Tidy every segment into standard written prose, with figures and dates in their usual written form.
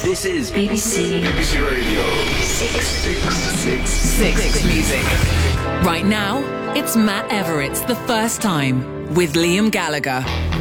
This is BBC Radio 6 Music. Right now, it's Matt Everett's The First Time with Liam Gallagher.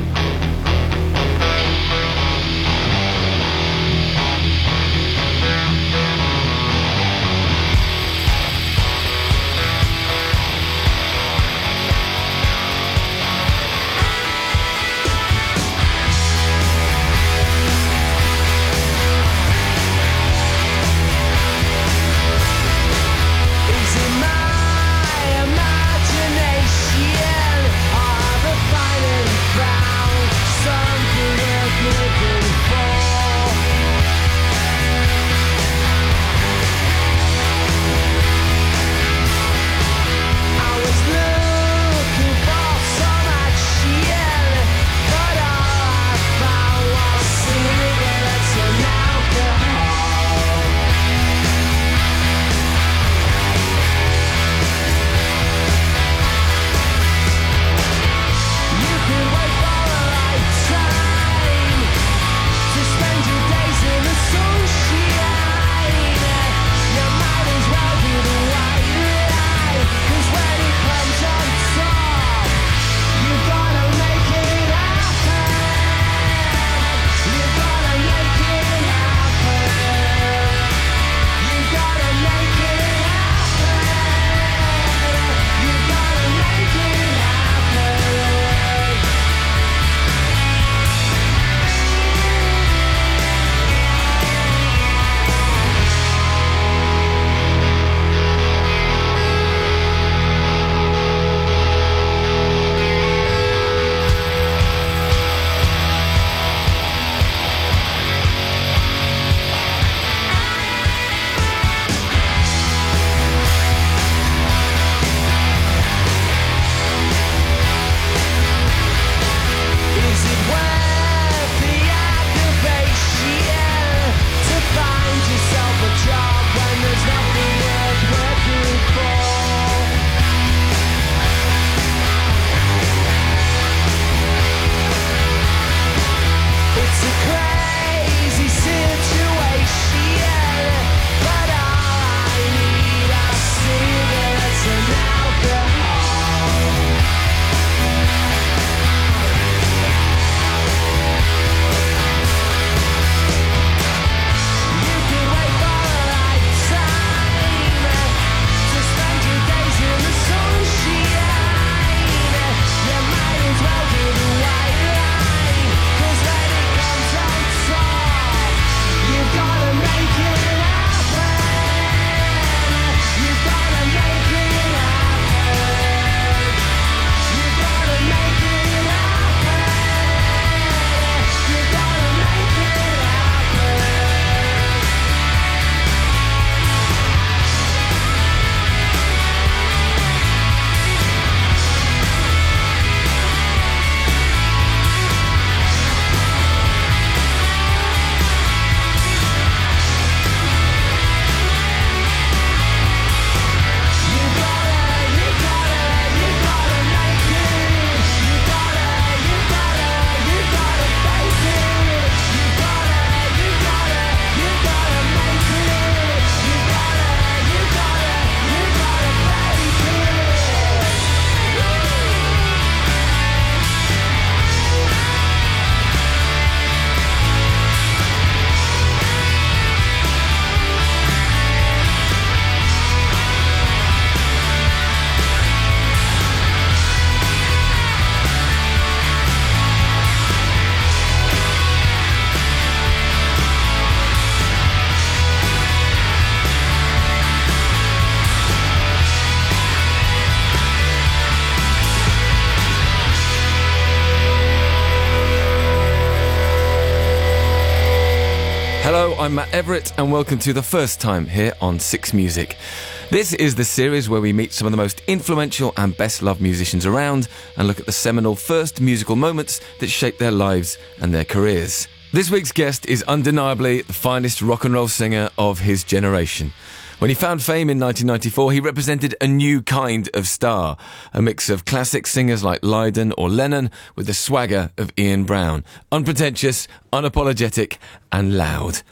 Hello, I'm Matt Everett and welcome to The First Time here on 6 Music. This is the series where we meet some of the most influential and best-loved musicians around and look at the seminal first musical moments that shaped their lives and their careers. This week's guest is undeniably the finest rock and roll singer of his generation. When he found fame in 1994, he represented a new kind of star, a mix of classic singers like Lydon or Lennon with the swagger of Ian Brown, unpretentious, unapologetic and loud.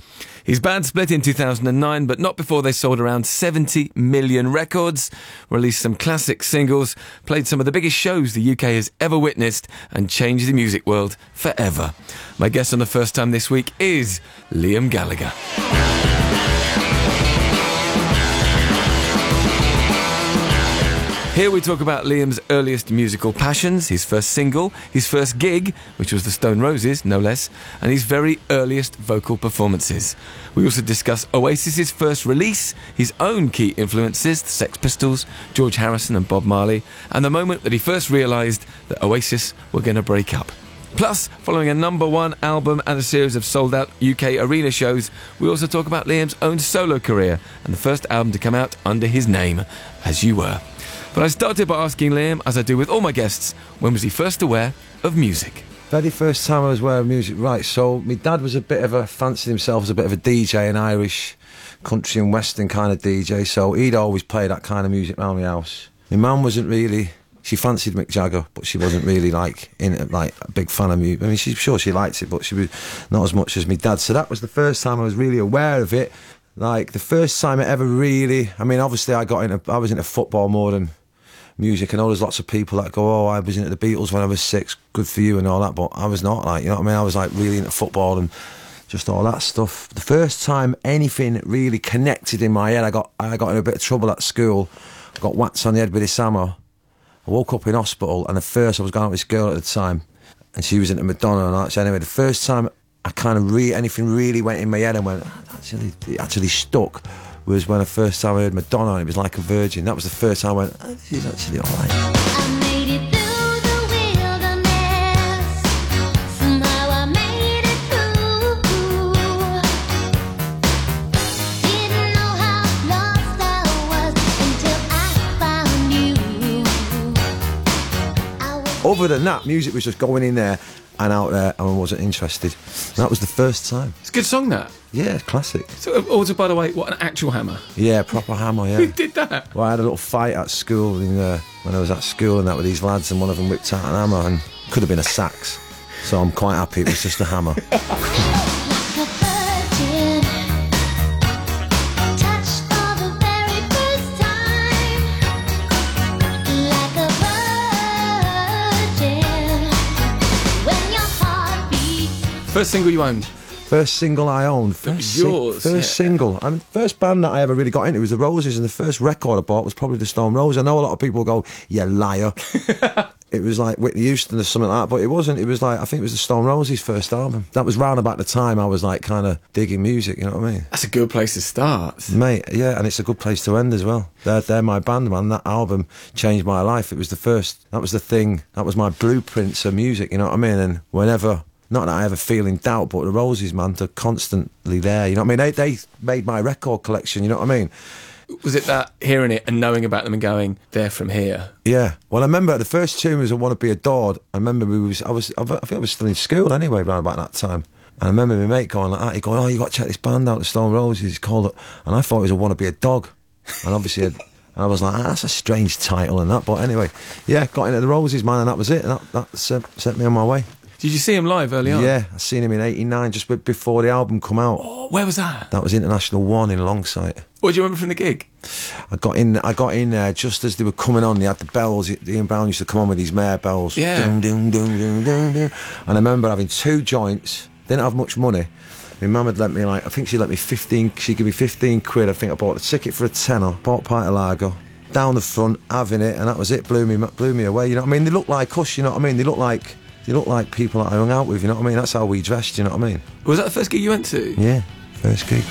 His band split in 2009, but not before they sold around 70 million records, released some classic singles, played some of the biggest shows the UK has ever witnessed, and changed the music world forever. My guest on The First Time this week is Liam Gallagher. Here we talk about Liam's earliest musical passions, his first single, his first gig, which was the Stone Roses, no less, and his very earliest vocal performances. We also discuss Oasis's first release, his own key influences, the Sex Pistols, George Harrison and Bob Marley, and the moment that he first realised that Oasis were going to break up. Plus, following a #1 album and a series of sold-out UK arena shows, we also talk about Liam's own solo career and the first album to come out under his name, As You Were. But I started by asking Liam, as I do with all my guests, when was he first aware of music? Very first time I was aware of music, right, so my dad was fancied himself as a bit of a DJ, an Irish country and western kind of DJ, so he'd always play that kind of music around my house. My mum wasn't really, she fancied Mick Jagger, but she wasn't really a big fan of music. I mean, she's sure she liked it, but she was not as much as my dad, so that was the first time I was really aware of it. Like, the first time I ever really, I mean, obviously I was into football more than music. I know there's lots of people that go, oh, I was into the Beatles when I was 6, good for you and all that, but I was not, like, you know what I mean? I was like really into football and just all that stuff. The first time anything really connected in my head, I got in a bit of trouble at school. I got whacked on the head with this hammer. I woke up in hospital, and at first I was going out with this girl at the time, and she was into Madonna and that. So anyway, the first time I kind of anything really went in my head and went, it actually stuck, was when the first time I heard Madonna, and it was Like a Virgin. That was the first time I went, this is actually all right. I made it through the wilderness. Somehow I made it through. Didn't know how lost I was until I found you. Other than that, music was just going in there and out there, and I wasn't interested. That was the first time. It's a good song, that. Yeah, classic. So, also, by the way, what, an actual hammer? Yeah, proper hammer, yeah. Who did that? Well, I had a little fight at school when I was at school and that with these lads, and one of them whipped out an hammer, and could have been a sax. So I'm quite happy it was just a hammer. Like a virgin, touched for the very first time. Like a virgin, when your heart beats. First single you owned? First single I owned. Yours, First single. I mean, first band that I ever really got into was the Roses, and the first record I bought was probably the Stone Roses. I know a lot of people go, you liar. It was like Whitney Houston or something like that, but it wasn't. It was like, I think it was the Stone Roses' first album. That was round about the time I was like kind of digging music, you know what I mean? That's a good place to start. Mate, yeah, and it's a good place to end as well. They're my band, man. That album changed my life. It was the first, that was the thing, that was my blueprints of music, you know what I mean? And whenever, not that I ever feel in doubt, but the Roses, man, they're constantly there, you know what I mean? They made my record collection, you know what I mean? Was it that hearing it and knowing about them and going, they're from here? Yeah. Well, I remember the first tune was I Want to Be Adored. I remember I think I was still in school anyway around about that time. And I remember my mate going like that, he going, oh, you got to check this band out, the Stone Roses, it's called it. And I thought it was I Want to Be a Dog. And obviously, and I was like, that's a strange title and that. But anyway, yeah, got into the Roses, man, and that was it. And that set me on my way. Did you see him live early on? Yeah, I seen him in '89, just before the album come out. Oh, where was that? That was International 1 in Longsight. What do you remember from the gig? I got in there just as they were coming on. They had the bells. Ian Brown used to come on with these mare bells. Yeah. Ding, ding, ding, ding, ding, ding. And I remember having 2 joints. Didn't have much money. My mum had lent me I think she lent me 15. She gave me 15 quid. I think I bought a ticket for a tenner. Bought a pint of lager. Down the front, having it, and that was it. Blew me away. You know what I mean? They look like us. You know what I mean? They look like people that I hung out with, you know what I mean? That's how we dressed, you know what I mean? Was that the first gig you went to? Yeah, first gig.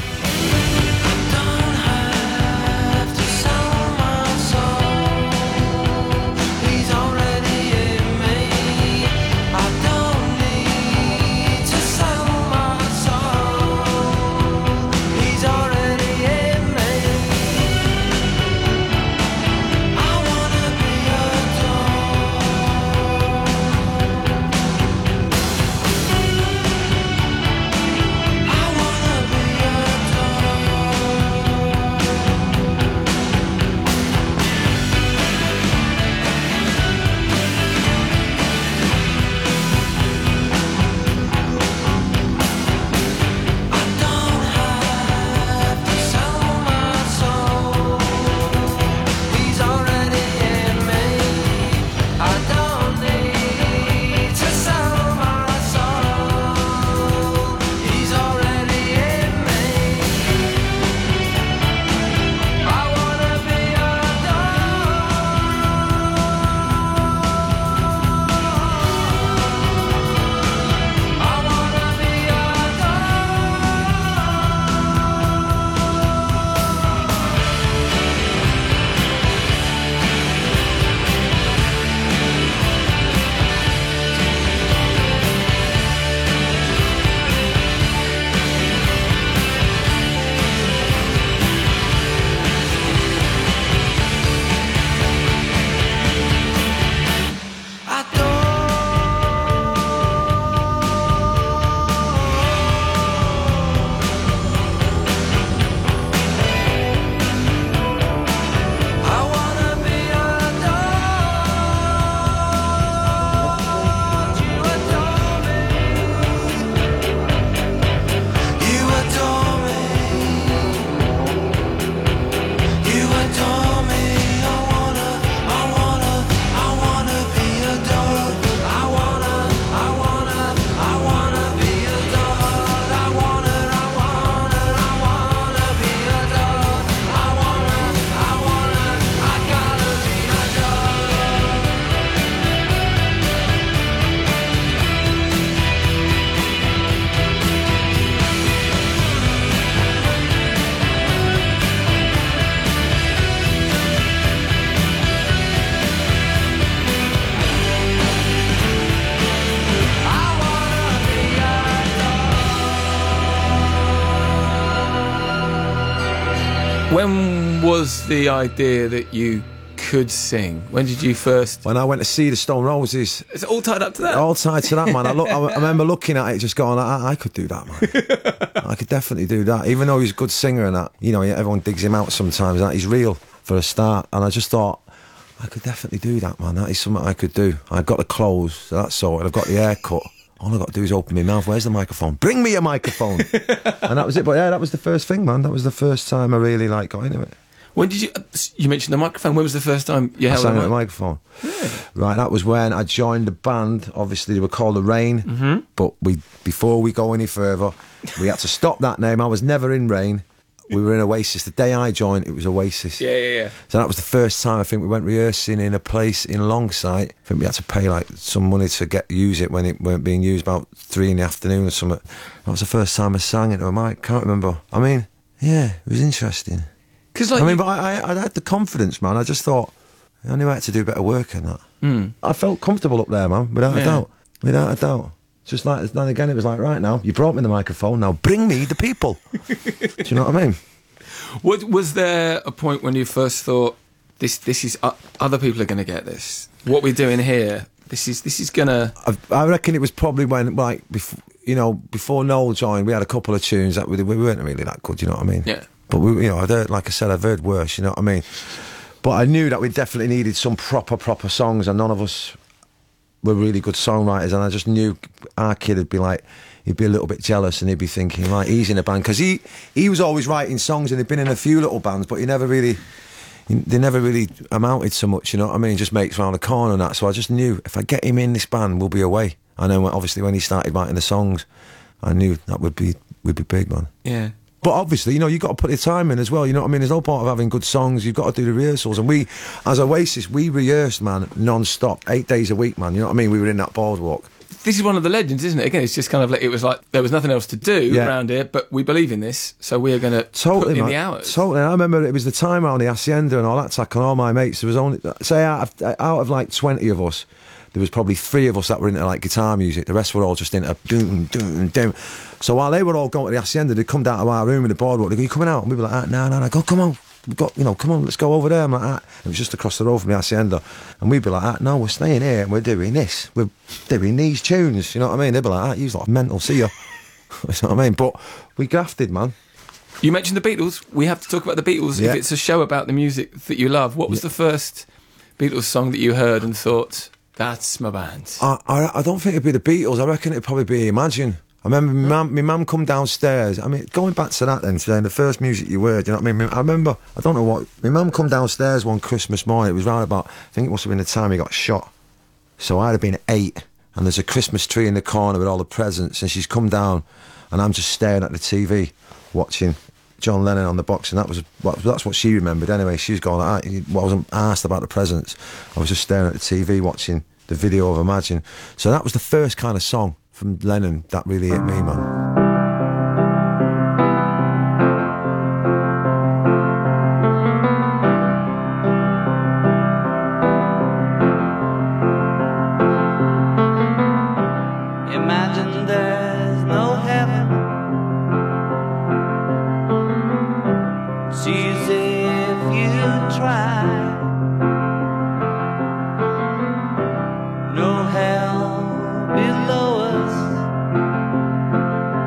When was the idea that you could sing? When did you first? When I went to see the Stone Roses, Is it all tied up to that? all tied to that, man. I remember looking at it, just going, I could do that, man. I could definitely do that. Even though he's a good singer and that, you know, everyone digs him out sometimes. That he's real for a start, and I just thought I could definitely do that, man. That is something I could do. I've got the clothes, so that's sorted. I've got the haircut. All I've got to do is open my mouth. Where's the microphone? Bring me a microphone. And that was it. But yeah, that was the first thing, man. That was the first time I really got into it. When did you mentioned the microphone? When was the first time you I held sang a at the mic? microphone. Right, that was when I joined the band. Obviously, they were called The Rain. But before we go any further, we had to stop that name. I was never in Rain. We were in Oasis. The day I joined, it was Oasis. Yeah. So that was the first time I think we went rehearsing in a place in Longsight. I think we had to pay some money to use it when it weren't being used, about 3 in the afternoon or something. That was the first time I sang into a mic. Can't remember. I mean, yeah, it was interesting. Because But I had the confidence, man. I just thought I knew I had to do better work than that. I felt comfortable up there, man, without a doubt. Without a doubt. Just like then again, it was like, right now, you brought me the microphone. Now bring me the people. Do you know what I mean? Was there a point when you first thought this is other people are going to get this? What we're doing here, this is gonna. I reckon it was probably when, like, before Noel joined, we had a couple of tunes that we weren't really that good. You know what I mean? Yeah. But I'd heard, like I said, I've heard worse. You know what I mean? But I knew that we definitely needed some proper songs, and none of us were really good songwriters. And I just knew our kid would be like, he'd be a little bit jealous, and he'd be thinking, like, he's in a band, because he was always writing songs, and he'd been in a few little bands, but they never really amounted so much. You know what I mean? Just mates round the corner and that. So I just knew if I get him in this band, we'll be away. And then obviously when he started writing the songs, I knew that would be big, man. Yeah. But obviously, you've got to put the time in as well. You know what I mean? There's no point of having good songs. You've got to do the rehearsals. And we, as Oasis, we rehearsed, man, non-stop, 8 days a week, man. You know what I mean? We were in that boardwalk. This is one of the legends, isn't it? Again, it's just kind of like, it was like there was nothing else to do around here, but we believe in this, so we are going to put in the hours. Totally. I remember it was the time around the Hacienda and all that tack, and all my mates. There was only, say, out of like 20 of us, there was probably 3 of us that were into like guitar music. The rest were all just into doom, doom, doom. So while they were all going to the Hacienda, they'd come down to our room in the boardwalk. They'd go, "You coming out?" And we'd be like, no, go, come on. We've got, come on, let's go over there. I'm like, It was just across the road from the Hacienda. And we'd be like, no, we're staying here and we're doing this. We're doing these tunes. You know what I mean? They'd be like, you're like mental, see ya. You know what I mean? But we grafted, man. You mentioned the Beatles. We have to talk about the Beatles. Yeah. If it's a show about the music that you love, what was the first Beatles song that you heard and thought, that's my band? I don't think it'd be the Beatles. I reckon it'd probably be Imagine. I remember my mum come downstairs. I mean, going back to that then, saying the first music you heard, you know what I mean? I remember, I don't know what, my mum come downstairs one Christmas morning. It was round about, I think it must have been the time he got shot. So I'd have been 8, and there's a Christmas tree in the corner with all the presents, and she's come down, and I'm just staring at the TV, watching John Lennon on the box, and that's what she remembered anyway. She was going, I wasn't asked about the presents. I was just staring at the TV, watching the video of Imagine. So that was the first kind of song from Lennon that really hit me, man. Imagine there's no heaven. It's easy if you try. No hell below us.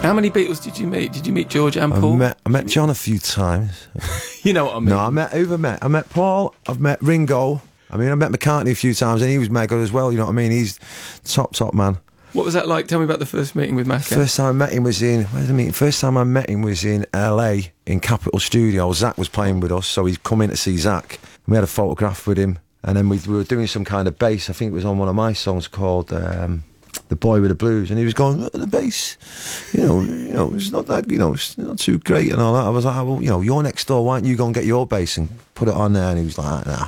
How many Beatles did you meet? Did you meet George and I Paul? met John a few times. You know what I mean? No, I met Paul, I've met Ringo. I mean, I met McCartney a few times, and he was mega as well, you know what I mean? He's top man. What was that like? Tell me about the first meeting with Macca. First time I met him was in, where did I meet him? First time I met him was in LA, in Capitol Studios. Zach was playing with us, so he'd come in to see Zach. We had a photograph with him, and then we were doing some kind of bass. I think it was on one of my songs called The Boy with the Blues, and he was going, the bass, you know, it's not that, it's not too great and all that. I was like, well, you're next door, why don't you go and get your bass and put it on there? And he was like, nah,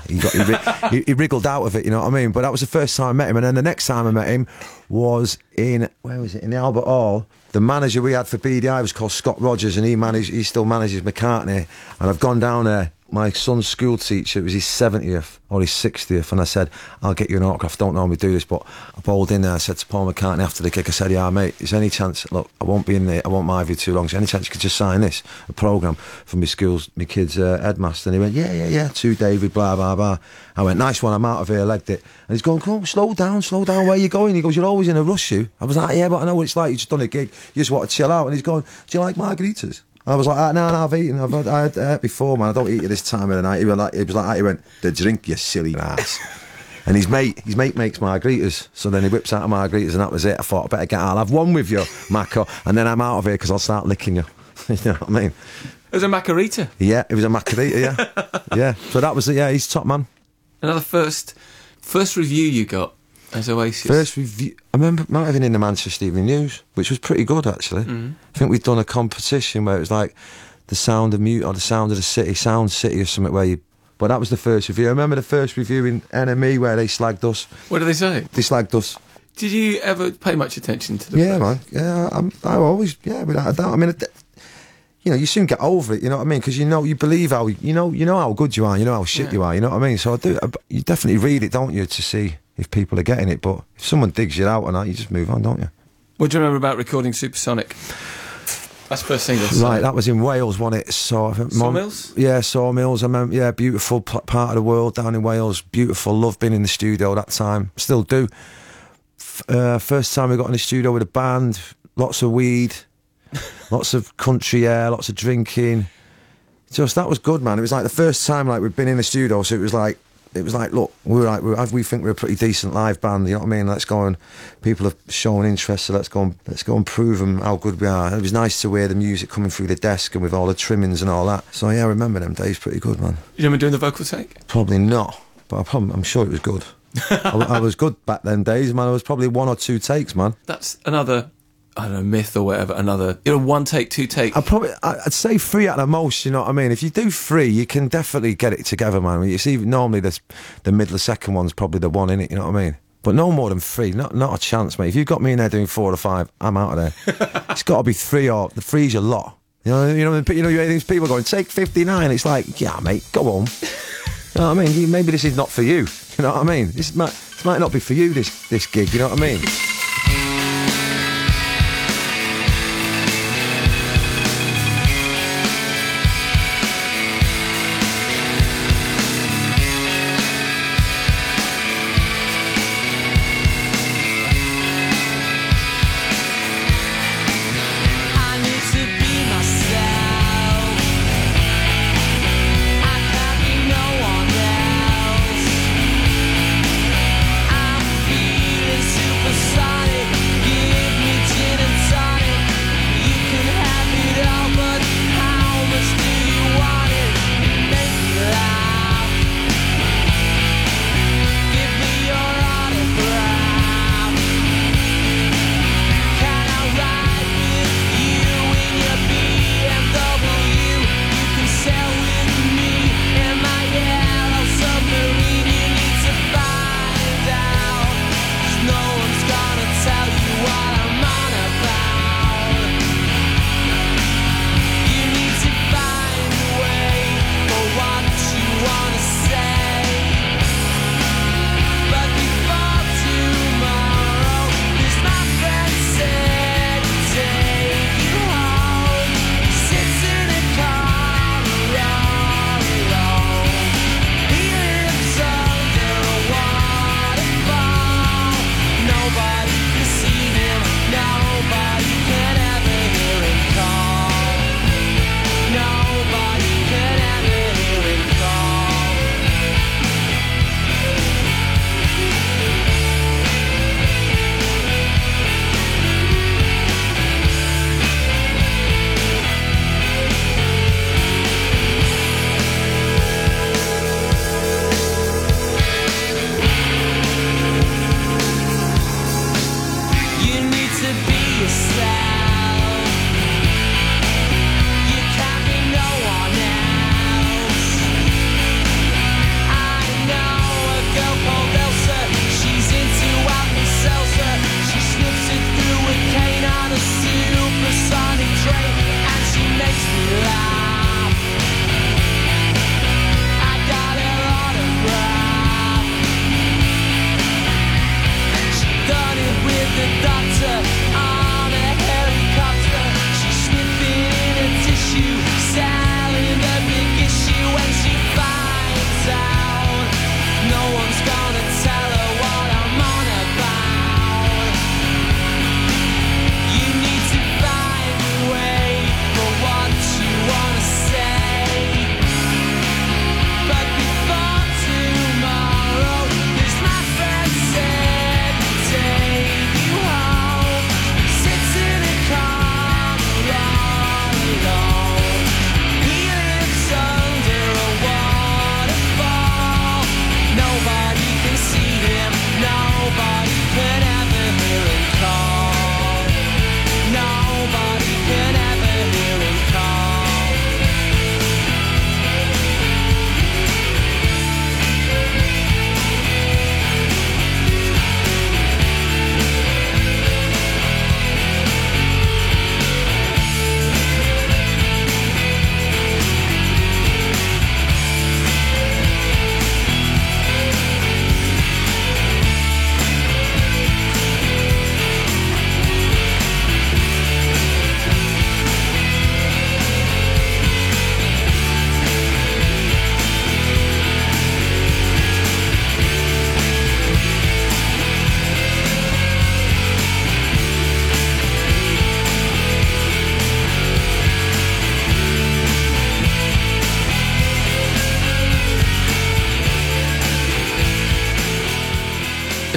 he wriggled out of it, you know what I mean? But that was the first time I met him, and then the next time I met him was in, where was it, in the Albert Hall. The manager we had for BDI was called Scott Rogers, and he still manages McCartney, and I've gone down there. My son's school teacher, it was his 70th or his 60th, and I said, I'll get you an autograph. Don't normally do this, but I bowled in there. I said to Paul McCartney after the gig, I said, yeah, mate, is there any chance, look, I won't be in there, I won't mind you too long, is there any chance you could just sign this, a programme for my kid's headmaster? And he went, yeah, to David, blah, blah, blah. I went, nice one, I'm out of here, legged it. And he's going, come on, slow down, where are you going? He goes, you're always in a rush, you. I was like, yeah, but I know what it's like, you just done a gig, you just want to chill out. And he's going, do you like margaritas? I was like, no, I've eaten. I had before, man. I don't eat it this time of the night. He was like, he went, the drink, you silly ass. And his mate makes margaritas. So then he whips out a margaritas, and that was it. I thought, I better I'll have one with you, Macca, and then I'm out of here because I'll start licking you. You know what I mean? It was a Macarita. Yeah, it was a margarita, yeah. Yeah. So that was it, yeah, he's top man. Another first review you got as Oasis. First review, I remember might have been in the Manchester Evening News, which was pretty good actually. I think we'd done a competition where it was like the sound of mute or the sound of the city, Sound City or something where you. But that was the first review. I remember the first review in NME where they slagged us. What did they say? They slagged us. Did you ever pay much attention to the Yeah, press? man. Yeah, I always, without a doubt. I mean, you soon get over it. You know what I mean? Because you believe how you know how good you are. You know how shit you are. You know what I mean? So you definitely read it, don't you, to see if people are getting it. But if someone digs you out or not, you just move on, don't you? What do you remember about recording Supersonic? That's the first single. Right, that was in Wales, wasn't it? So I think Sawmills? Yeah, Sawmills. I remember, yeah, beautiful part of the world down in Wales. Beautiful. Love being in the studio that time. Still do. First time we got in the studio with a band. Lots of weed. Lots of country air. Lots of drinking. Just, that was good, man. It was like the first time we've been in the studio, so it was like, look, we think we're a pretty decent live band, you know what I mean? Let's go and, people have shown interest, so let's go and prove them how good we are. It was nice to hear the music coming through the desk and with all the trimmings and all that. So yeah, I remember them days pretty good, man. You remember doing the vocal take? Probably not, but I'm sure it was good. I was good back then days, man. I was probably 1 or 2 takes, man. That's another, I don't know, myth or whatever, another, 1 take, 2 take. I'd say 3 at the most, you know what I mean? If you do 3, you can definitely get it together, man. I mean, you see, normally the middle of second one's probably the one in it, you know what I mean? But no more than 3, not a chance, mate. If you've got me in there doing 4 or 5, I'm out of there. It's got to be 3, or the 3's your lot. You know, you hear these people going, take 59. It's like, yeah, mate, go home. You know what I mean? Maybe this is not for you. You know what I mean? This might not be for you, this gig, you know what I mean? Super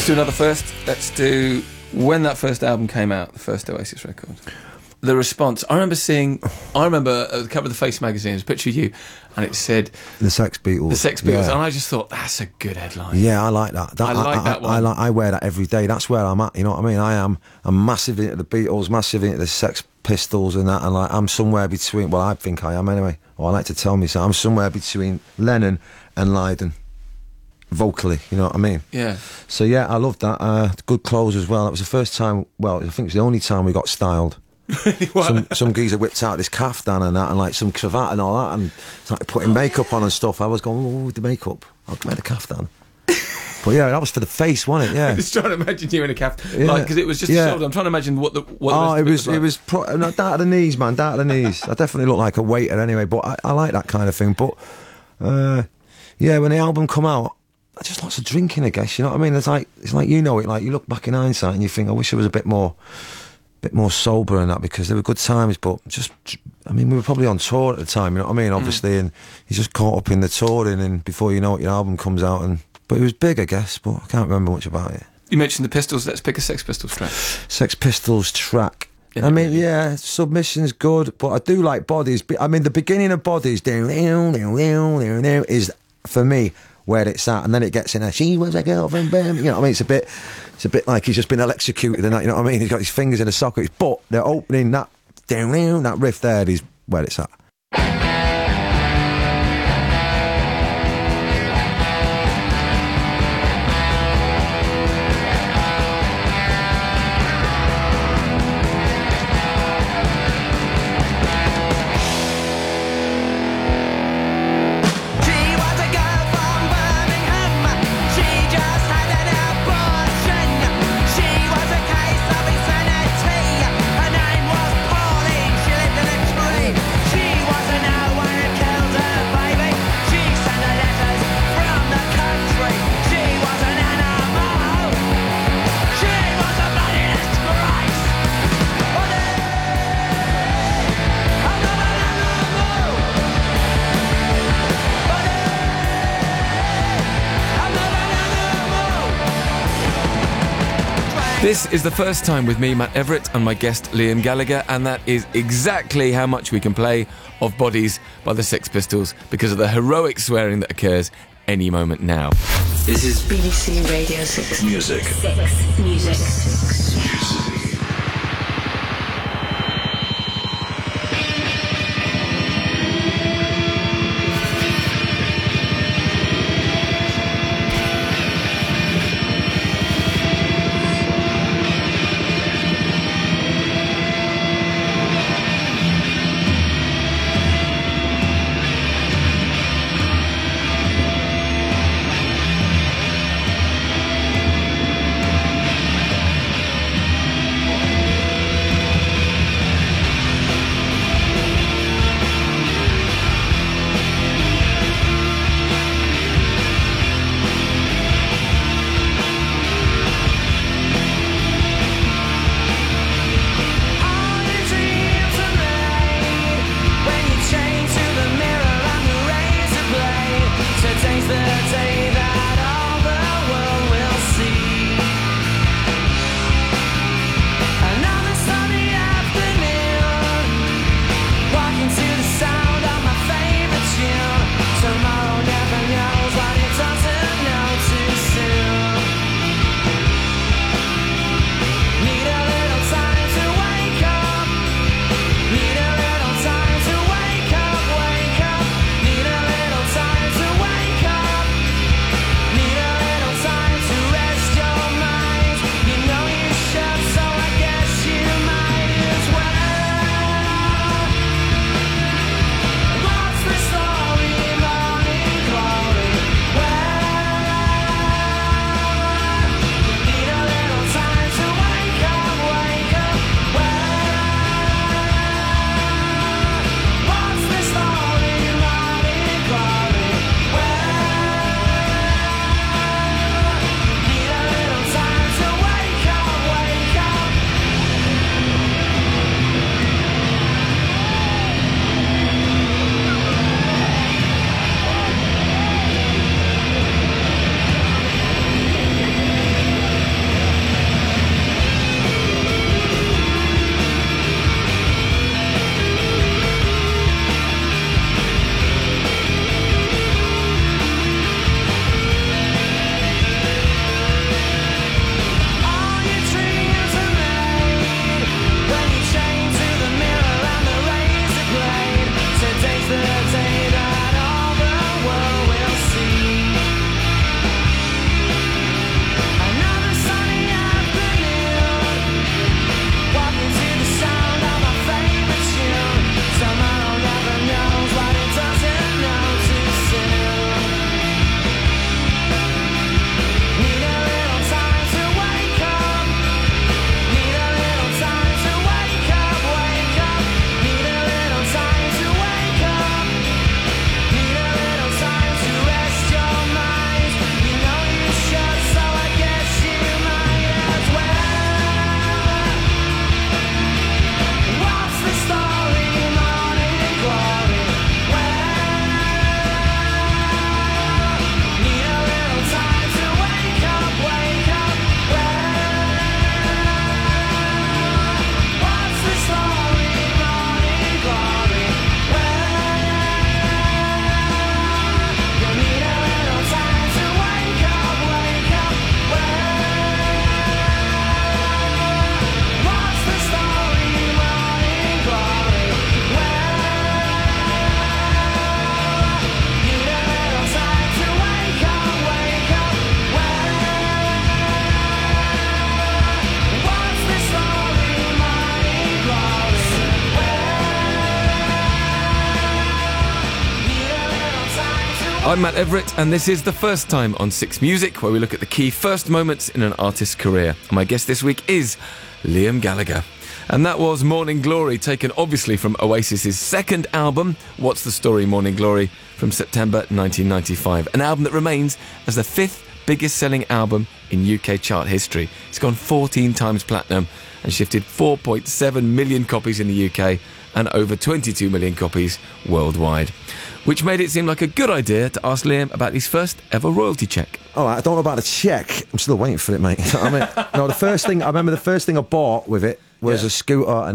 Let's do another first. Let's do when that first album came out, the first Oasis record. The response. I remember at the cover of the Face magazine, there's a picture of you, and it said The Sex Beatles. The Sex Beatles, Yeah. and I just thought, that's a good headline. Yeah, I like that. I like that one. I wear that every day. That's where I'm at. You know what I mean? I'm massive into the Beatles, massive into the Sex Pistols and that. And like, I'm somewhere between. Well, I think I am anyway. Or I like to tell me so. I'm somewhere between Lennon and Lydon, vocally. You know what I mean? Yeah. So yeah, I loved that. Good clothes as well. That was the first time. Well, I think it was the only time we got styled. Some geezer whipped out this caftan and that, and like some cravat and all that, and started putting makeup on and stuff. I was going, oh, with the makeup, I'll wear the caftan. But yeah, that was for the face, wasn't it? Yeah. I'm just trying to imagine you in a caftan, Yeah. like because it was just Yeah. a shoulder. I'm trying to imagine what the Oh, rest of it was no, down to the knees, man, down to the knees. I definitely look like a waiter anyway, but I like that kind of thing. But yeah, when the album come out, just lots of drinking, I guess. You know what I mean? It's like you know it. Like you look back in hindsight and you think, I wish I was a bit more sober and that, because there were good times, but we were probably on tour at the time, you know what I mean, obviously, and you just caught up in the touring, and before you know it, your album comes out, but it was big, I guess, but I can't remember much about it. You mentioned the Pistols. Let's pick a Sex Pistols track. Sex Pistols track. Yeah, I mean, really. yeah, Submission's good, but I do like Bodies. I mean, the beginning of Bodies is, for me, where it's at, and then it gets in there. She was a girl from Birmingham. You know what I mean? It's a bit like he's just been electrocuted and that. You know what I mean? He's got his fingers in the sockets, but the opening, that riff there is where it's at. She was a girl from Birmingham. She just had an abortion. She was a case of insanity. Her name was Pauline. She lived in a tree. She wasn't no one who killed her baby. She sent her letters from the country. She was an animal. She was a bloody disgrace. I'm not an animal. This is the first time with me, Matt Everett, and my guest Liam Gallagher, and that is exactly how much we can play of Bodies by the Sex Pistols because of the heroic swearing that occurs any moment now. This is BBC Radio 6 music. 6 Music. I'm Matt Everett, and this is the first time on Six Music, where we look at the key first moments in an artist's career. And my guest this week is Liam Gallagher. And that was Morning Glory, taken obviously from Oasis's second album, What's the Story, Morning Glory, from September 1995. An album that remains as the 5th biggest selling album in UK chart history. It's gone 14 times platinum and shifted 4.7 million copies in the UK and over 22 million copies worldwide. Which made it seem like a good idea to ask Liam about his first ever royalty check. Oh, I don't know about the check. I'm still waiting for it, mate. I mean, no, the first thing I bought with it was a scooter, a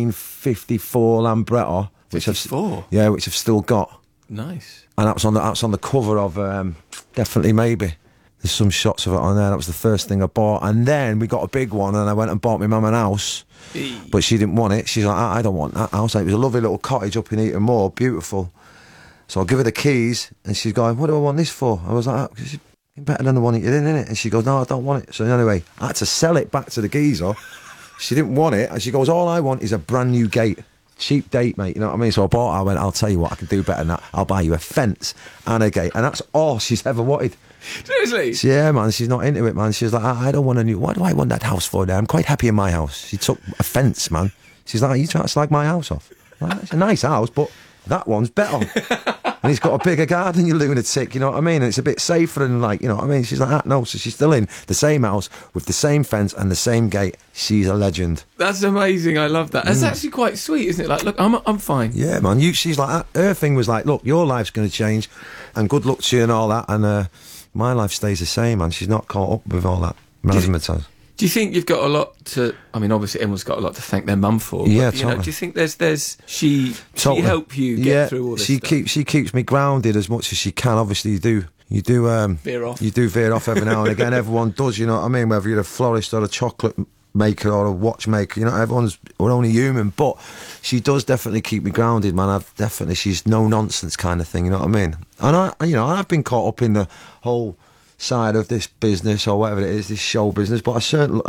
1954 Lambretta, which 54? which I've still got. Nice. And that's on the cover of Definitely Maybe. There's some shots of it on there. That was the first thing I bought, and then we got a big one, and I went and bought my mum an house, but she didn't want it. She's like, I don't want that house. It was a lovely little cottage up in Eaton Moor, beautiful. So I'll give her the keys, and she's going, what do I want this for? I was like, because it's better than the one you're in, innit? And she goes, no, I don't want it. So anyway, I had to sell it back to the geezer. She didn't want it, and she goes, all I want is a brand new gate. Cheap date, mate, you know what I mean? So I went, I'll tell you what, I can do better than that. I'll buy you a fence and a gate. And that's all she's ever wanted. Seriously? Yeah, man, she's not into it, man. She's like, I don't want a new... Why do I want that house for now? I'm quite happy in my house. She took a fence, man. She's like, you trying to slag my house off? Like, it's a nice house, but that one's better. And he's got a bigger garden, you lunatic, you know what I mean? And it's a bit safer and like, you know what I mean? She's like, no, so she's still in the same house with the same fence and the same gate. She's a legend. That's amazing. I love that. That's actually quite sweet, isn't it? Like, look, I'm fine. Yeah, man. She's like, her thing was like, look, your life's going to change and good luck to you and all that. And my life stays the same, man. She's not caught up with all that razzmatazz. Do you think you've got a lot to... I mean, obviously everyone's got a lot to thank their mum for. Yeah, but, totally. Do you think there's she Totally. help you get through all this she stuff? She keeps me grounded as much as she can. Obviously, you do Veer off. You do veer off every now and again. Everyone does, you know what I mean? Whether you're a florist or a chocolate maker or a watchmaker, you know, we're only human. But she does definitely keep me grounded, man. She's no nonsense kind of thing, you know what I mean? And I've been caught up in the whole side of this business or whatever it is, this show business, but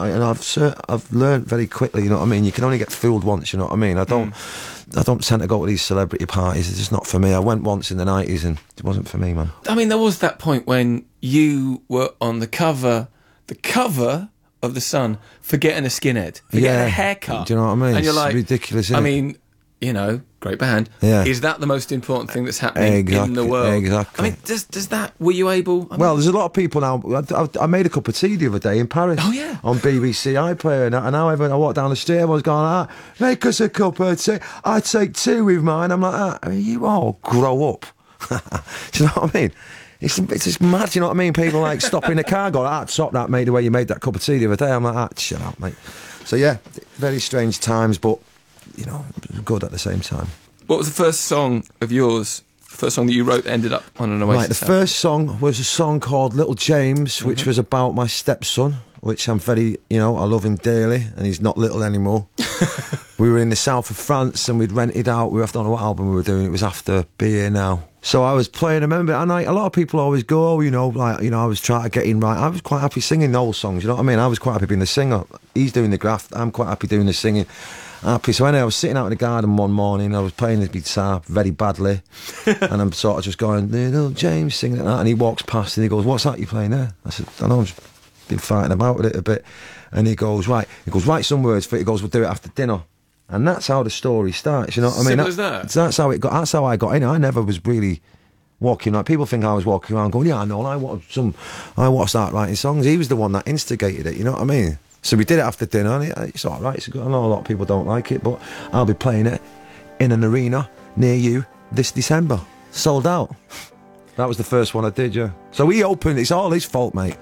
I've learned very quickly, you know what I mean? You can only get fooled once, you know what I mean? I don't tend to go to these celebrity parties. It's just not for me. I went once in the 90s and it wasn't for me, man. I mean, there was that point when you were on the cover of The Sun for getting a skinhead, for getting a haircut. Do you know what I mean? And you're It's like, ridiculous, isn't I it? mean, you know, great band. Yeah. Is that the most important thing that's happening in the world? Exactly. I mean, does that... Were you able... Well, there's a lot of people now. I made a cup of tea the other day in Paris. Oh, yeah. On BBC iPlayer. And now I walk down the street, everyone's going, make us a cup of tea. I take two with mine. I'm like, I mean, you all grow up. Do you know what I mean? It's just mad, you know what I mean? People like stop in the car, go, stop that, mate, the way you made that cup of tea the other day. I'm like, shut up, mate. So, yeah, very strange times, but, you know, good at the same time. What was the first song of yours, the first song that you wrote that ended up on an Oasis Right, the first song was a song called Little James, which was about my stepson, which I'm very, I love him dearly, and he's not little anymore. We were in the south of France, and we'd rented out, I don't know what album we were doing, it was after Be Here Now. So I was playing, I remember, and a lot of people always go, I was trying to get in right. I was quite happy singing those songs, you know what I mean? I was quite happy being the singer. He's doing the graft, I'm quite happy doing the singing. Happy. So anyway, I was sitting out in the garden one morning, I was playing the guitar very badly, and I'm sort of just going, Little James, singing like that, and he walks past and he goes, what's that you're playing there? I said, I know, I've been fighting about with it a bit. And he goes, write some words for it. He goes, we'll do it after dinner. And that's how the story starts, you know what I mean? Simple as that? That's how it got. That's how I got in. I never was really walking like people think I was walking around going, yeah, I know, I want to start writing songs. He was the one that instigated it, you know what I mean? So we did it after dinner, and it's all right. I know a lot of people don't like it, but I'll be playing it in an arena near you this December. Sold out. That was the first one I did, yeah. So he opened. It's all his fault, mate.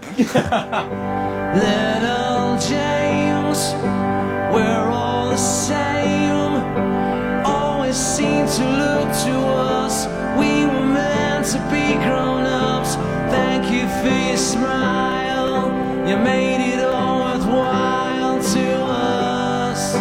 Little James, we're all the same. Always seem to look to us. We were meant to be grown-ups. Thank you for your smile. You made it all worthwhile to us.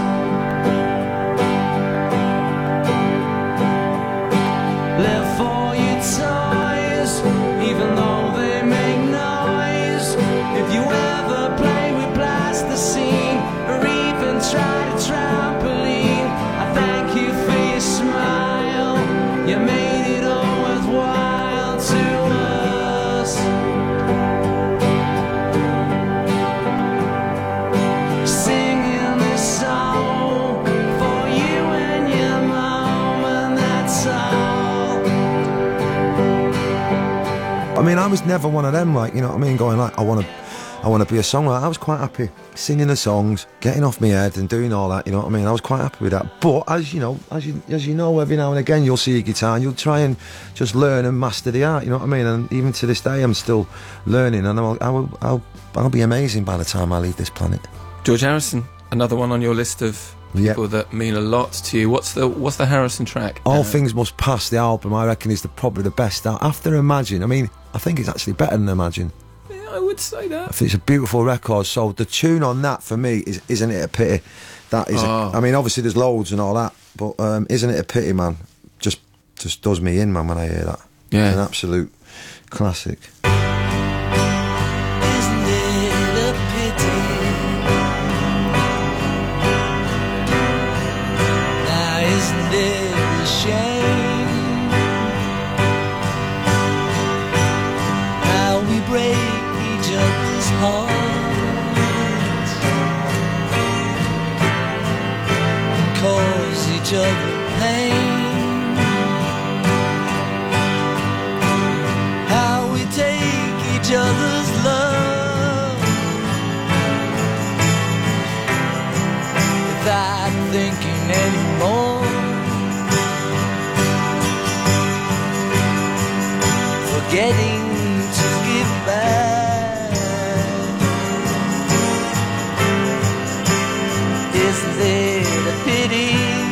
Live for your toys, even though they make noise. If you ever play with plasticine, or even try to trampoline, I thank you for your smile. You made it all worthwhile to I mean, I was never one of them, like, you know what I mean, going like, I want to be a songwriter. I was quite happy singing the songs, getting off my head and doing all that, you know what I mean. I was quite happy with that. But as you know, every now and again you'll see a guitar and you'll try and just learn and master the art, you know what I mean. And even to this day, I'm still learning, and I'll be amazing by the time I leave this planet. George Harrison, another one on your list of people that mean a lot to you. What's the Harrison track? All Things Must Pass, the album, I reckon is probably the best out. After Imagine, I mean, I think it's actually better than Imagine. Yeah, I would say that. I think it's a beautiful record. So the tune on that for me is Isn't It a Pity? That is, I mean, obviously there's loads and all that, but Isn't It a Pity, man? Just does me in, man, when I hear that. Yeah. It's an absolute classic. Isn't it a pity? Now isn't it a shame how we break each other's hearts and cause each other pain? How we take each other's love without thinking anymore, forgetting to give back. Isn't it a pity?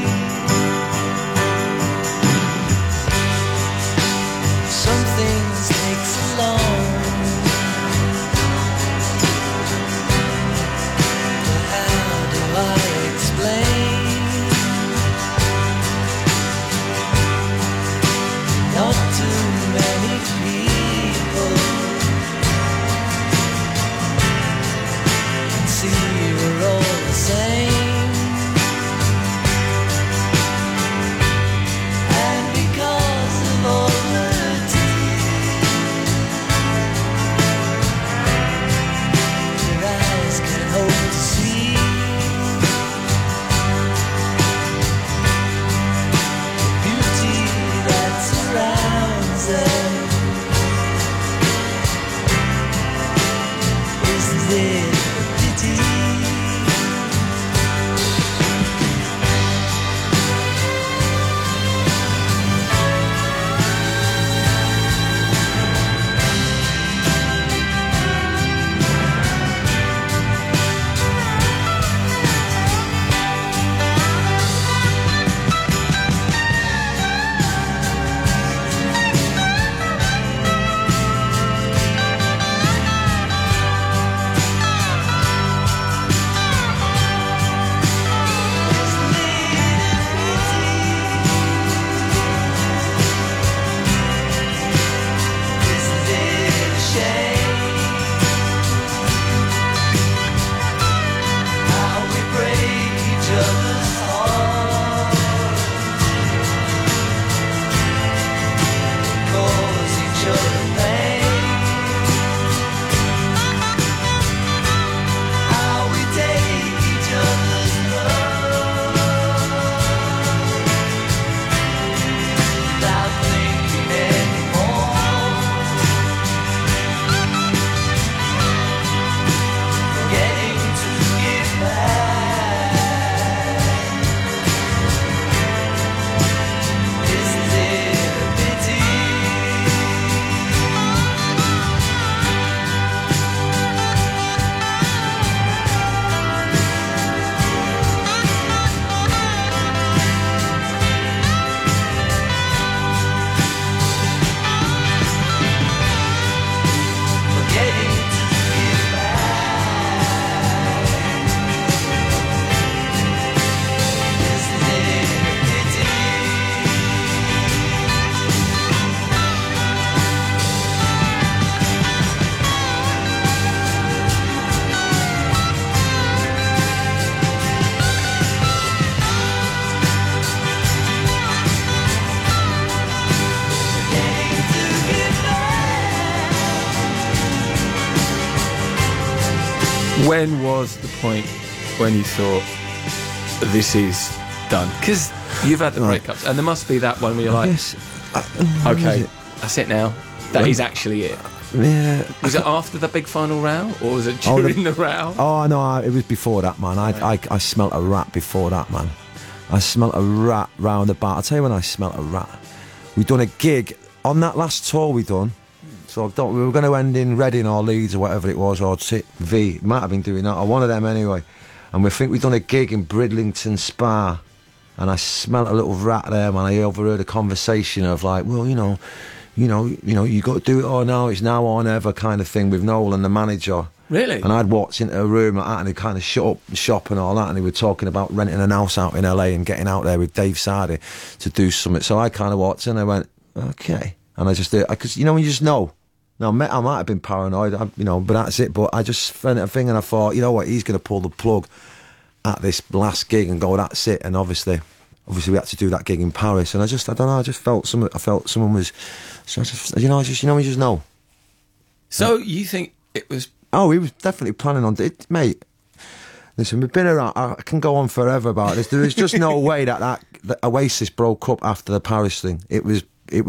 Some things take so long, but how do I explain? Not too many people can see we're all the same, and because of all the your eyes can hope to see the beauty that surrounds us. Isn't it a pity? Isn't it a shame how we break each other's hearts, cause each other pain? How we take each other's love without thinking anymore, forgetting to give back. Isn't it a pity? Forgetting to give back. Isn't it a pity? Forgetting to give back. When was the point when you thought this is done? Because you've had the breakups, and there must be that one where you're like, Yes. okay, that's it now. that is actually it. Yeah. Was it after the big final row, or was it Oh, during the row? Oh no, it was before that, man. I smelt a rat before that, man. I smelt a rat round the bar. I'll tell you when I smelt a rat. We done a gig on that last tour we done. So we were going to end in Reading or Leeds or whatever it was, or V. Might have been doing that, or one of them anyway. And we think we'd done a gig in Bridlington Spa, and I smelt a little rat there, man. I overheard a conversation of like, well, you know, you got to do it or now. It's now or never kind of thing with Noel and the manager. Really? And I'd walked into a room like that, and they kind of shut up shop and all that, and they were talking about renting an house out in LA and getting out there with Dave Sardy to do something. So I kind of walked in and I went, okay. And I just did, because, you know, when you just know. Now, I might have been paranoid, but that's it. But I just found a thing, and I thought, you know what, he's going to pull the plug at this last gig and go, that's it. And obviously we had to do that gig in Paris, and I don't know, I just felt someone was, so I just, you know. So you think it was? Oh, he was definitely planning on it, mate. Listen, we've been around. I can go on forever about this. There is just no way that Oasis broke up after the Paris thing. It was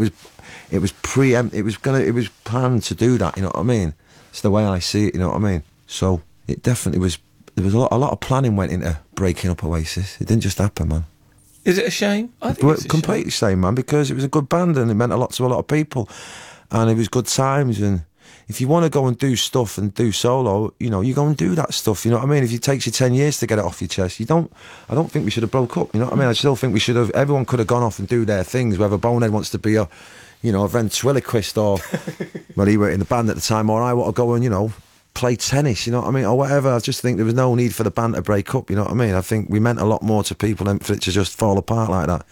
planned to do that. You know what I mean? It's the way I see it. You know what I mean? So it definitely was. There was a lot of planning went into breaking up Oasis. It didn't just happen, man. Is it a shame? I think it's a completely shame, man, because it was a good band and it meant a lot to a lot of people, and it was good times. And if you want to go and do stuff and do solo, you know, you go and do that stuff. You know what I mean? If it takes you 10 years to get it off your chest, I don't think we should have broke up. You know what I mean? I still think we should have. Everyone could have gone off and do their things. Whether Bonehead wants to be a ventriloquist or well, he were in the band at the time, or I want to go and, you know, play tennis, you know what I mean, or whatever. I just think there was no need for the band to break up, you know what I mean. I think we meant a lot more to people than for it to just fall apart like that,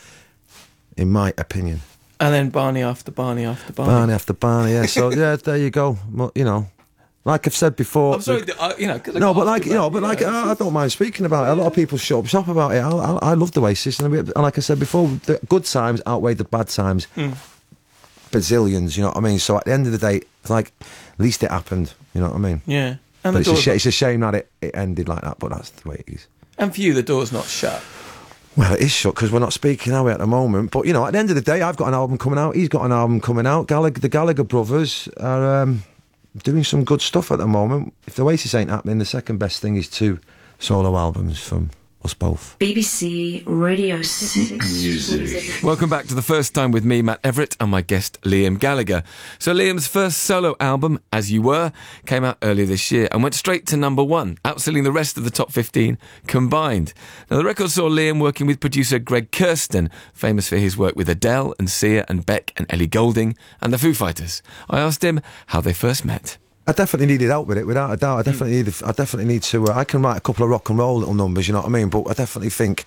in my opinion. And then Barney after Barney after Barney. Barney after Barney, yeah. So yeah, there you go. Well, you know, like I've said before. I'm sorry, you know. No, but like, you know, but like, I don't mind speaking about it. A lot of people shut up about it. I love the Oasis, and like I said before, the good times outweighed the bad times. Bazillions, you know what I mean? So at the end of the day, it's like, at least it happened, you know what I mean? Yeah. And but it's a shame that it ended like that, but that's the way it is. And for you, the door's not shut. Well, it is shut because we're not speaking, are we, at the moment? But, you know, at the end of the day, I've got an album coming out. He's got an album coming out. The Gallagher brothers are doing some good stuff at the moment. If the Oasis ain't happening, the second best thing is 2 solo albums from us both. BBC Radio 6 Music. Welcome back to The First Time with me, Matt Everett, and my guest, Liam Gallagher. So Liam's first solo album, As You Were, came out earlier this year and went straight to number 1, outselling the rest of the top 15 combined. Now, the record saw Liam working with producer Greg Kurstin, famous for his work with Adele and Sia and Beck and Ellie Goulding and the Foo Fighters. I asked him how they first met. I definitely needed help with it, without a doubt. I definitely need to. I can write a couple of rock and roll little numbers, you know what I mean. But I definitely think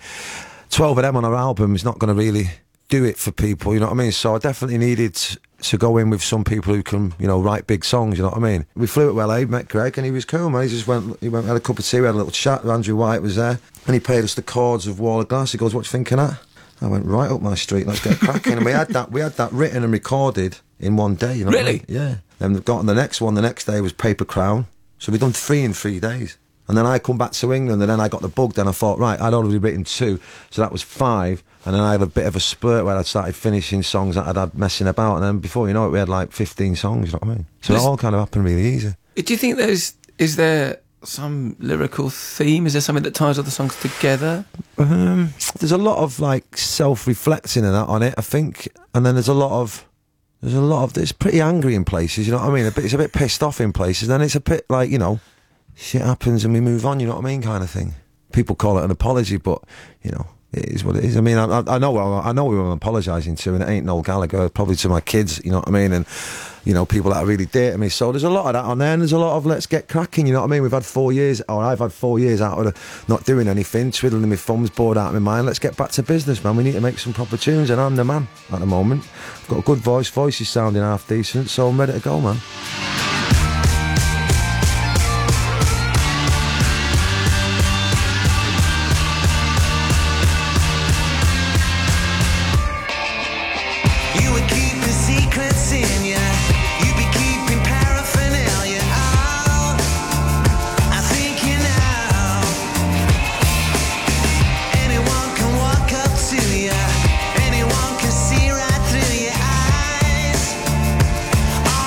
12 of them on our album is not going to really do it for people, you know what I mean. So I definitely needed to go in with some people who can, you know, write big songs, you know what I mean. We flew to LA, met Greg, and he was cool, man. He went, had a cup of tea, we had a little chat. Andrew White was there, and he played us the chords of Wall of Glass. He goes, "What do you think of that?" I went, "Right up my street, let's get cracking." And we had that written and recorded in one day, you know. Really? What I mean? Yeah. Then we got on the next one. The next day was Paper Crown. So we'd done 3 in 3 days. And then I come back to England, and then I got the bug. Then I thought, right, I'd already written 2, so that was 5. And then I had a bit of a spurt where I started finishing songs that I'd had messing about. And then before you know it, we had like 15 songs, you know what I mean? So it all kind of happened really easy. Do you think is there some lyrical theme? Is there something that ties all the songs together? There's a lot of like self-reflecting and that on it, I think. And then there's a lot of it's pretty angry in places, you know what I mean? It's a bit pissed off in places. Then it's a bit like, you know, shit happens and we move on, you know what I mean, kind of thing. People call it an apology, but, you know, it is what it is. I mean, I know who I'm apologising to, and it ain't Noel Gallagher, probably to my kids, you know what I mean, and, you know, people that are really dear to me. So there's a lot of that on there, and there's a lot of let's get cracking, you know what I mean. I've had 4 years out of not doing anything, twiddling my thumbs, bored out of my mind. Let's get back to business, man. We need to make some proper tunes, and I'm the man at the moment. I've got a good voice is sounding half decent, so I'm ready to go, man. You would keep the secrets in ya. You'd be keeping paraphernalia. Oh, I think you know. Anyone can walk up to ya. Anyone can see right through your eyes.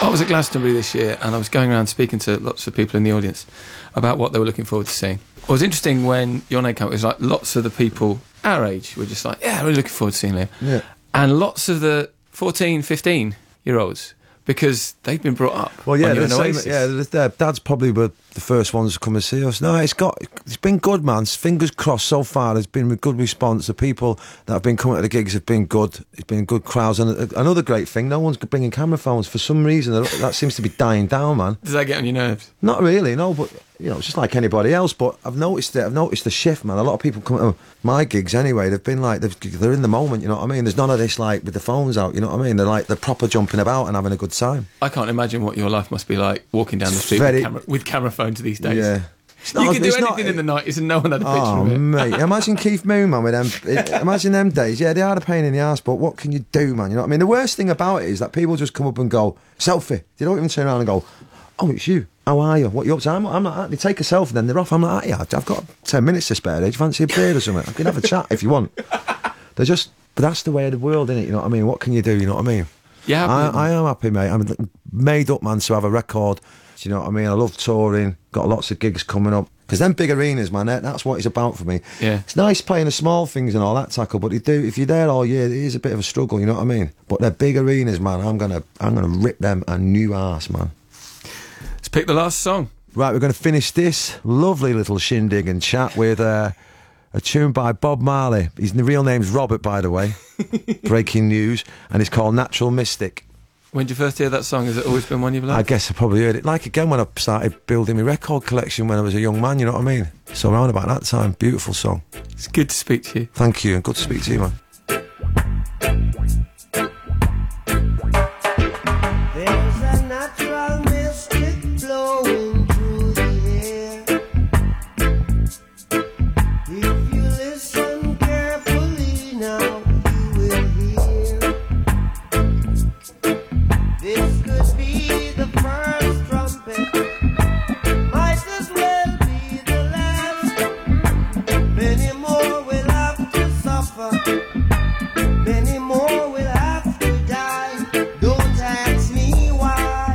I was at Glastonbury this year and I was going around speaking to lots of people in the audience about what they were looking forward to seeing. It was interesting when your name came up, it was like lots of the people our age were just like, yeah, really looking forward to seeing Liam. Yeah. And lots of the 14, 15-year-olds, because they've been brought up. Well, yeah, on you the and same, Oasis. yeah, their dads probably were the first ones to come and see us. No, it's been good, man. Fingers crossed so far. There's been a good response. The people that have been coming to the gigs have been good. It's been good crowds. And another great thing, no one's bringing camera phones. For some reason, that seems to be dying down, man. Does that get on your nerves? Not really, no, but, you know, it's just like anybody else. But I've noticed it. I've noticed the shift, man. A lot of people come to my gigs anyway. They've been like, they're in the moment, you know what I mean? There's none of this, like, with the phones out, you know what I mean? They're proper jumping about and having a good time. I can't imagine what your life must be like walking down the It's street very- with camera phones these days. Yeah. It's You not- can do it's anything not- in the 90s and no one had a picture Oh, of it. mate. Imagine Keith Moon, man, with them. Imagine them days. Yeah, they are a pain in the arse, but what can you do, man? You know what I mean? The worst thing about it is that people just come up and go, selfie. They don't even turn around and go, oh, it's you. How are you? What you up to? I'm not. They take a selfie, then they're off. I'm like, yeah, I've got 10 minutes to spare. Do you fancy a beer or something? I can have a chat if you want. They're just, but that's the way of the world, isn't it? You know what I mean? What can you do? You know what I mean? Yeah, I am happy, mate. I'm made up, man, to have a record. Do you know what I mean? I love touring. Got lots of gigs coming up. Because them big arenas, man, that's what it's about for me. Yeah. It's nice playing the small things and all that tackle, but if you're there all year, it is a bit of a struggle, you know what I mean? But they're big arenas, man. I'm gonna rip them a new arse, man. Let's pick the last song. Right, we're going to finish this lovely little shindig and chat with a tune by Bob Marley. His real name's Robert, by the way. Breaking news. And it's called Natural Mystic. When did you first hear that song? Has it always been one you've I loved? guess I probably heard it. Like, again, when I started building my record collection when I was a young man, you know what I mean? So around about that time, beautiful song. It's good to speak to you. Thank you, and good to speak to you, man. There's a natural mystic flowing through the air. If you listen carefully now, you will hear. This could be the first trumpet, might as well be the last. Many more will have to suffer. Many more will have to die. Don't ask me why.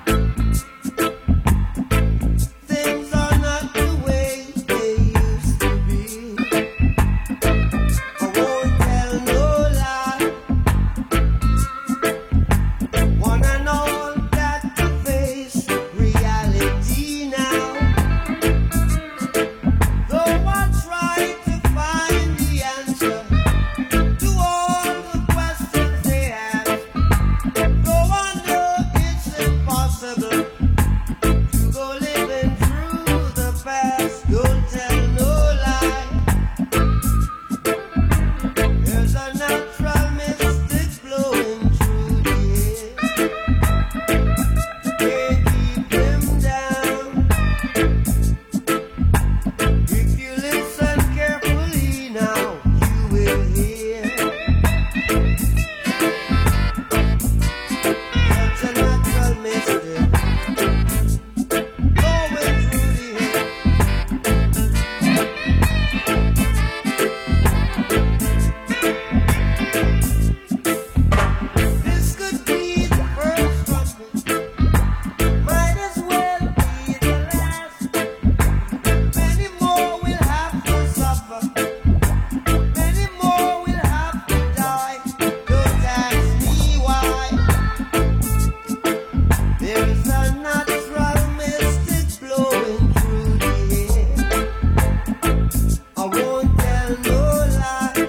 Things are not the way they used to be. I won't tell no lie. One and all got to face reality now. Though I try to find the answer to all the questions they ask, though I know it's impossible to go living through the past. Don't tell no lie. There's a natural mystic blowing through the air. Can't keep him down. If you listen carefully now, you will hear. That's a natural mystic blowing through the air. This could be the first trumpet, might as well be the last. Many more will have to suffer. Many more will have to die. Don't ask me why. There's a natural mystic blowing through the air. I won't tell no lie.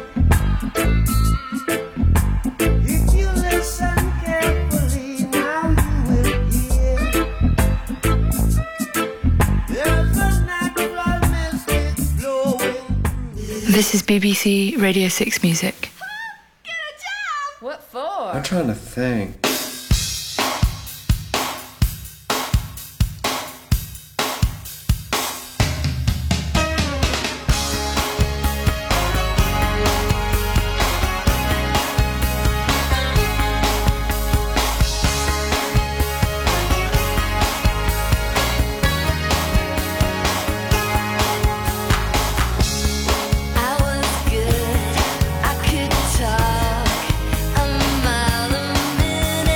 If you listen carefully, now you will hear. There's a natural mystic blowing. This is BBC Radio 6 Music. What for? I'm trying to think. I was good, I could talk a mile a minute.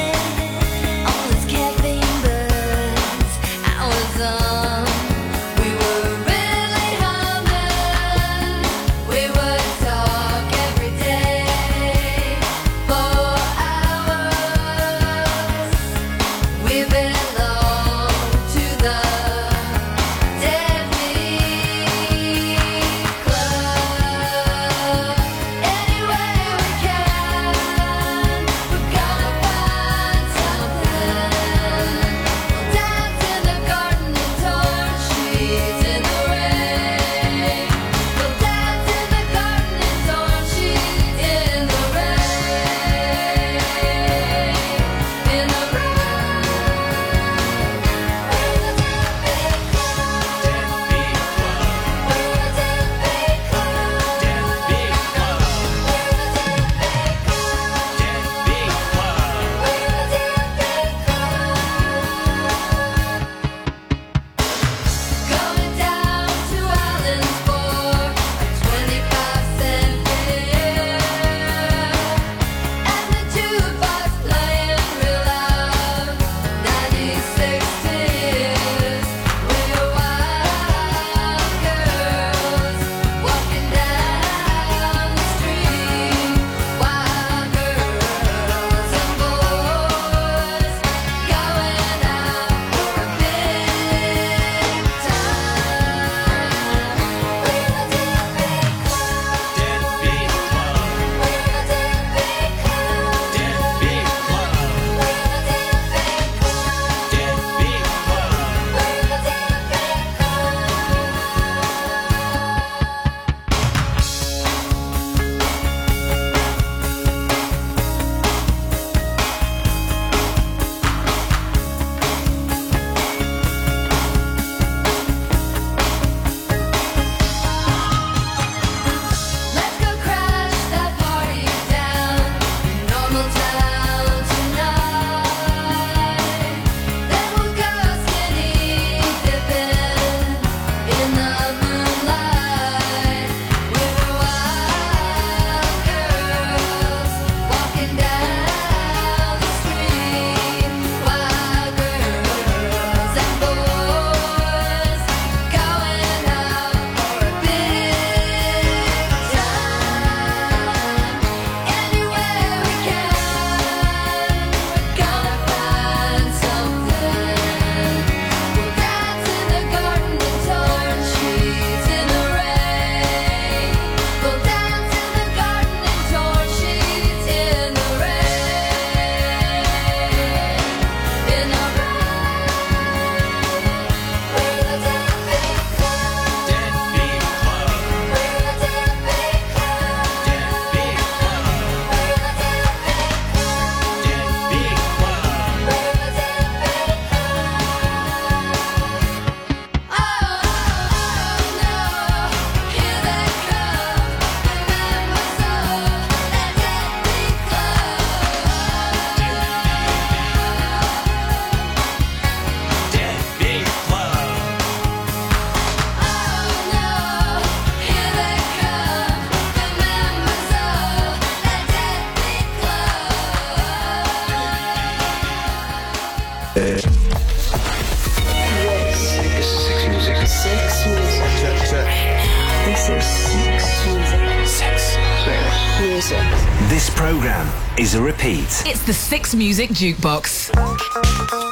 This program is a repeat. It's the Six Music Jukebox.